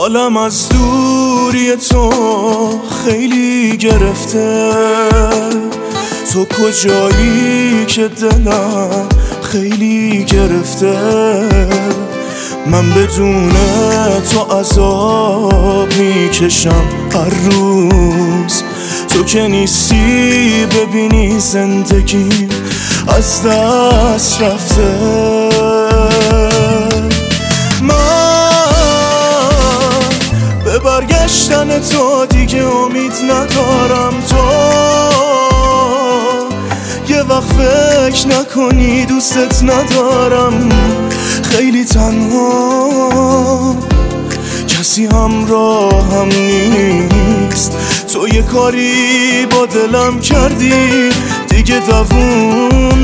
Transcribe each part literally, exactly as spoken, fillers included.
حالم از دوری تو خیلی گرفته، تو کجایی که دلم خیلی گرفته. من بدون تو عذاب میکشم هر روز، تو که نیستی ببینی زندگی از دست رفته. من به برگشتن تو دیگه امید ندارم، تو یه وقت فکر نکنی دوستت ندارم. خیلی تنها، کسی همراهم نیست، تو یه کاری با دلم کردی دیگه دووم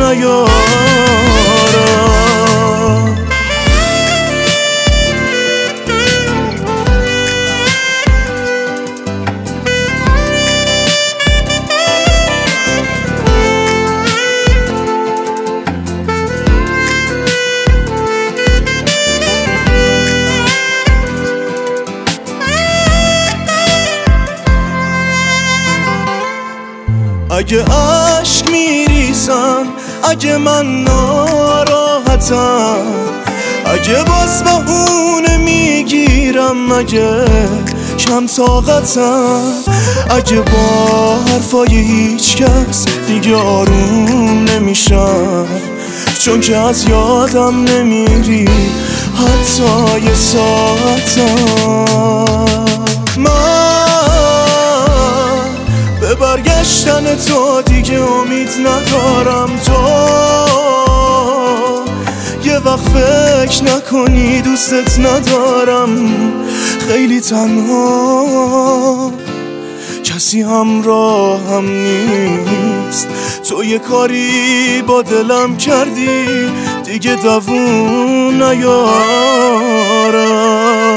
نیارم. اگه عشق میریزم، اگه من ناراحتم، اگه باز بهونه میگیرم، اگه کم طاقتم، اگه با حرفای هیچ کس دیگه آروم نمیشم، چون که از یادم نمیری حتی یه ساعتم. من به برگشتن تو دیگه امید ندارم، تو یه وقت فکر نکنی دوستت ندارم. خیلی تنها، کسی همراهم نیست، تو یه کاری با دلم کردی دیگه دووم نیارم.